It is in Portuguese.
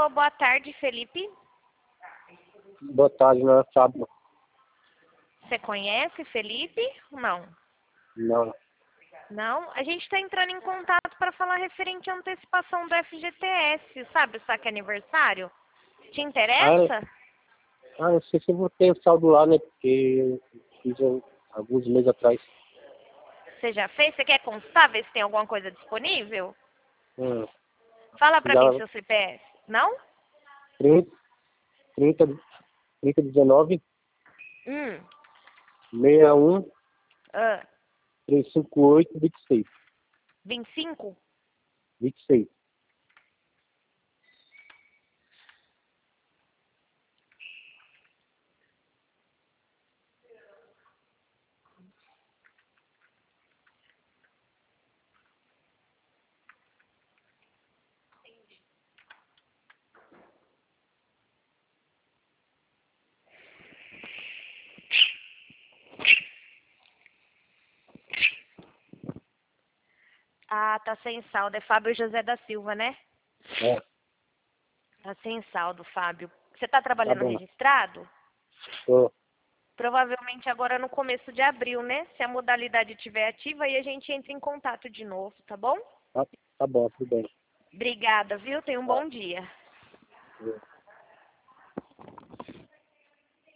Alô, boa tarde, Felipe. Boa tarde, não é sábado. Você conhece Felipe? Não. Não. Não? A gente está entrando em contato para falar referente à antecipação do FGTS, sabe? O saque aniversário. Te interessa? Não sei se eu vou ter o saldo lá, né? Porque eu fiz alguns meses atrás. Você já fez? Você quer consultar, ver se tem alguma coisa disponível? Hum. Fala para mim Já seu CPF. Não? 3019 Hum. 61 Ah. 358 26. 25? 26. Ah, tá sem saldo. É Fábio José da Silva, né? É, Tá sem saldo, Fábio. Você tá tá trabalhando bom. registrado? Tô. Provavelmente agora no começo de abril, né? Se a modalidade estiver ativa, aí a gente entra em contato de novo, tá bom? Tá bom, tudo bem. Obrigada, viu? Tenha um Tá. bom dia.